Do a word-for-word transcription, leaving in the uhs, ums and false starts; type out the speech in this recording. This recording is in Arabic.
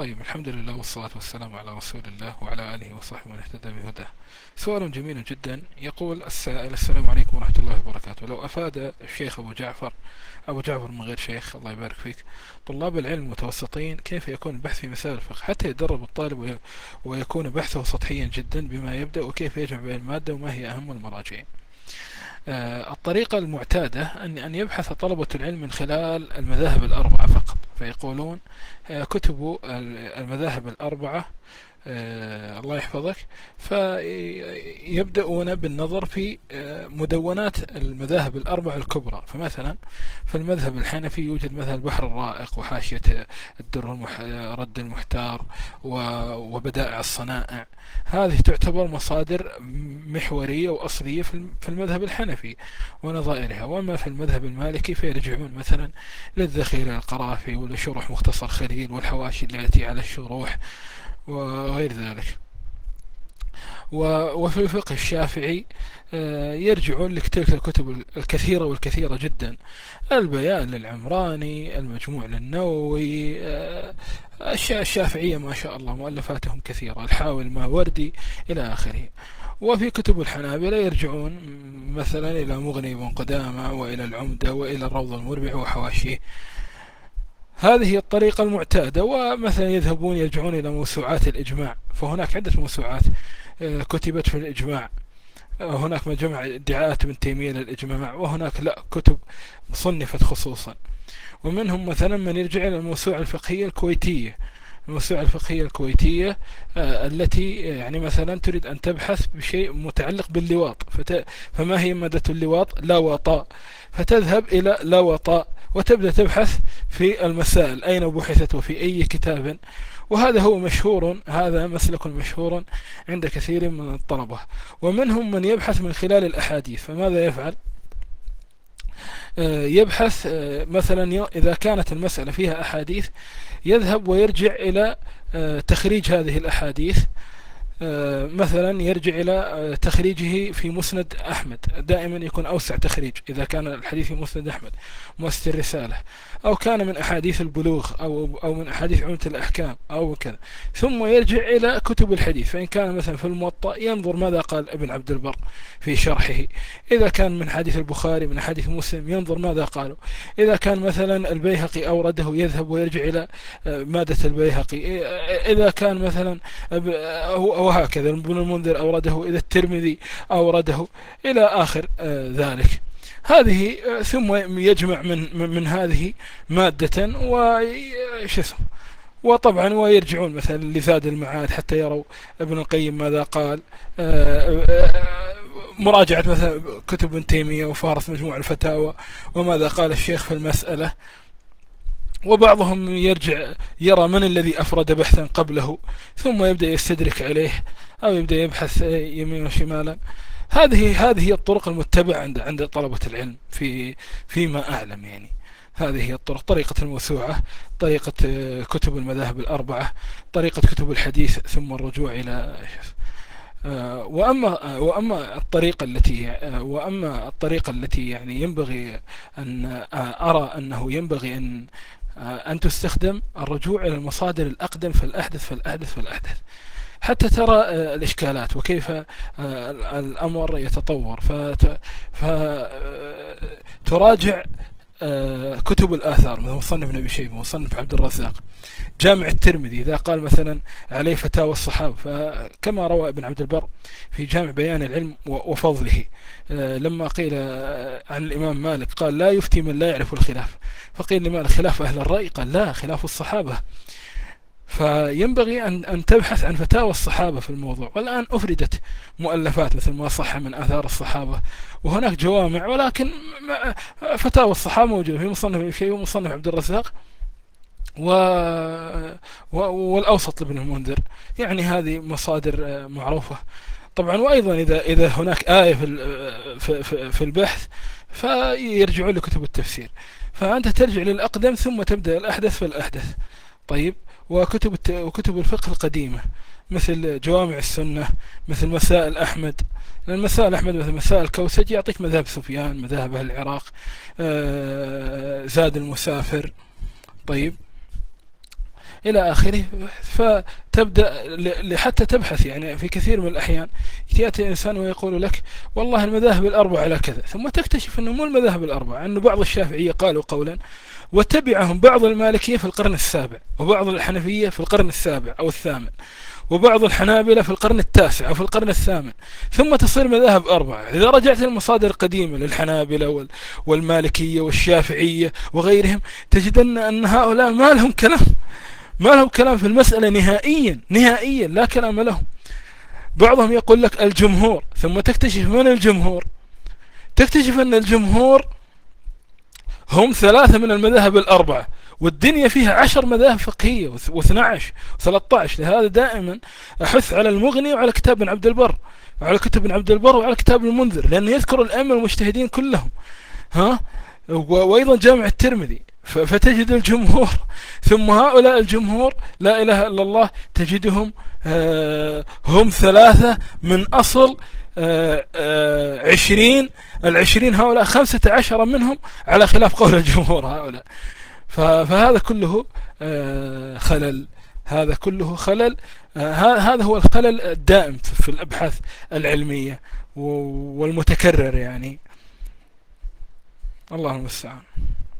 طيب، الحمد لله والصلاة والسلام على رسول الله وعلى آله وصحبه من اهتدى بهداه. سؤال جميل جدا. يقول السائل: السلام عليكم ورحمة الله وبركاته. لو أفاد الشيخ أبو جعفر أبو جعفر من غير شيخ، الله يبارك فيك، طلاب العلم المتوسطين، كيف يكون البحث في مسائل الفقه حتى يتدرب الطالب وي- ويكون بحثه سطحيا جدا بما يبدأ، وكيف يجمع بين المادة وما هي أهم المراجع؟ آه، الطريقة المعتادة أن أن يبحث طلبة العلم من خلال المذاهب الأربعة فقط، فيقولون آه، كتب المذاهب الأربعة، آه، الله يحفظك، فيبدأون بالنظر في آه، مدونات المذاهب الأربع الكبرى. فمثلا في المذهب الحنفي يوجد مثلا البحر الرائق وحاشية الدر المح... رد المحتار و- وبدائع الصنائع. هذه تعتبر مصادر محورية وأصلية في الم- في المذهب الحنفي ونظائرها. وأما في المذهب المالكي فيرجعون مثلا للذخيرة القرافي ولشروح مختصر خليل والحواشي التي على الشروح وغير ذلك. وفي الفقه الشافعي آه، يرجعون لتلك الكتب الكثيرة والكثيرة جدا: البيان للعمراني، المجموع للنووي، آه، الشا- الشافعية ما شاء الله مؤلفاتهم كثيرة، الحاوي الماوردي إلى آخره. وفي كتب الحنابلة يرجعون مثلا إلى مغني بن قدامة وإلى العمدة وإلى الروض المربع وحواشيه. هذه الطريقة المعتادة. ومثلا يذهبون يرجعون إلى موسوعات الإجماع، فهناك عدة موسوعات آه، كتبت في الإجماع. آه، هناك مجمع ادعاءات ابن تيمية للإجماع، وهناك لا كتب صنفت خصوصا. ومنهم مثلا من يرجع إلى الموسوعة الفقهية الكويتية. الموسوعة الفقهية الكويتية آه، التي آه، يعني مثلا تريد أن تبحث بشيء متعلق باللواط، فت... فما هي مادة اللواط؟ لا وطاء، فتذهب إلى لا وطاء وتبدأ تبحث في المسائل أين بحثت وفي أي كتاب. وهذا هو مشهور، هذا مسلك مشهور عند كثير من الطلبة. ومنهم من يبحث من خلال الأحاديث، فماذا يفعل؟ آه، يبحث آه، مثلا ي- إذا كانت المسألة فيها أحاديث يذهب ويرجع إلى آه، تخريج هذه الأحاديث. آه، مثلا يرجع إلى آه، تخريجه في مسند أحمد، دائما يكون أوسع تخريج إذا كان الحديث في مسند أحمد مؤسس الرسالة، أو كان من أحاديث البلوغ أو أو من أحاديث عمدة الأحكام أو كذا. ثم يرجع إلى كتب الحديث، فإن كان مثلا في الموطأ ينظر ماذا قال ابن عبد البر في شرحه. إذا كان من حديث البخاري من حديث مسلم ينظر ماذا قالوا. إذا كان مثلا البيهقي أورده يذهب ويرجع إلى آه، مادة البيهقي. إذا كان مثلا وهكذا ابن المنذر أورده، إذا الترمذي أورده إلى آخر آه، ذلك. هذه آه، ثم يجمع من من من هذه مادة وش اسمه. وطبعا ويرجعون مثلا لزاد المعاد حتى يروا ابن القيم ماذا قال. آه، آه، مراجعة مثلا كتب ابن تيمية وفارس مجموع الفتاوى وماذا قال الشيخ في المسألة. وبعضهم يرجع يرى من الذي أفرد بحثا قبله، ثم يبدأ يستدرك عليه أو يبدأ يبحث يمين وشمالا. هذه هذه هي الطرق المتبعة عند عند طلبة العلم في فيما أعلم يعني. هذه هي الطرق: طريقة الموسوعة، طريقة آه، كتب المذاهب الأربعة، طريقة كتب الحديث، ثم الرجوع إلى آه، وأما آه، وأما الطريقة التي آه، وأما الطريقة التي يعني ينبغي أن آه، أرى أنه ينبغي أن آه، أن تستخدم الرجوع إلى المصادر الأقدم فالأحدث فالأحدث فالأحدث، حتى ترى آه، الإشكالات وكيف آه، الأمر يتطور. فتراجع كتب الآثار مثل مصنف ابن أبي شيبة، مصنف عبد الرزاق، جامع الترمذي إذا قال مثلا عليه فتاوى الصحابة، فكما روى ابن عبد البر في جامع بيان العلم وفضله آه، لما قيل آه، عن الإمام مالك قال: لا يفتي من لا يعرف الخلاف. فقيل لمالك: خلاف أهل الرأي؟ قال: لا، خلاف الصحابة. فينبغي أن أن تبحث عن فتاوى الصحابة في الموضوع. والآن أفردت مؤلفات مثل ما صح من آثار الصحابة، وهناك جوامع، ولكن فتاوى الصحابة موجودة في مصنف ابن شيبة ومصنف عبد الرزاق و... و... والأوسط لابن المنذر. يعني هذه مصادر معروفة طبعا. وأيضا إذا إذا هناك آية في في في, في البحث فيرجعون لكتب التفسير. فأنت ترجع للأقدم ثم تبدأ الأحدث فالأحدث. طيب. وكتب الت... وكتب الفقه القديمة مثل جوامع السنة، مثل مسائل أحمد. لأن مسائل أحمد مثل مسائل الكوسج يعطيك مذهب سفيان، مذهب أهل العراق، آه... زاد المسافر. طيب. إلى آخره. فتبدأ حتى تبحث، يعني في كثير من الأحيان يأتي إنسان ويقول لك والله المذاهب الأربعة على كذا، ثم تكتشف أنه مو المذاهب الأربعة، أنه بعض الشافعية قالوا قولا وتبعهم بعض المالكية في القرن السابع، وبعض الحنفية في القرن السابع أو الثامن، وبعض الحنابلة في القرن التاسع أو في القرن الثامن، ثم تصير مذاهب أربعة. إذا رجعت للمصادر القديمة للحنابلة والمالكية والشافعية وغيرهم تجد أن هؤلاء ما لهم كلام، ما لهم كلام في المسألة نهائيا نهائيا، لا كلام لهم. بعضهم يقول لك الجمهور، ثم تكتشف من الجمهور، تكتشف أن الجمهور هم ثلاثة من المذاهب الأربعة، والدنيا فيها عشر مذاهب فقهية واثنى عشر وثلاثة عشر. لهذا دائما أحث على المغني وعلى كتاب ابن عبد البر، وعلى كتب ابن عبد البر وعلى كتاب المنذر، لأنه يذكر الأئمة المجتهدين كلهم، ها، وأيضا جامع الترمذي. فتجد الجمهور، ثم هؤلاء الجمهور لا إله إلا الله تجدهم هم ثلاثة من أصل عشرين. العشرين هؤلاء خمسة عشر منهم على خلاف قول الجمهور هؤلاء. فهذا كله خلل، هذا كله خلل. هذا هو الخلل الدائم في الأبحاث العلمية والمتكرر، يعني الله المستعان.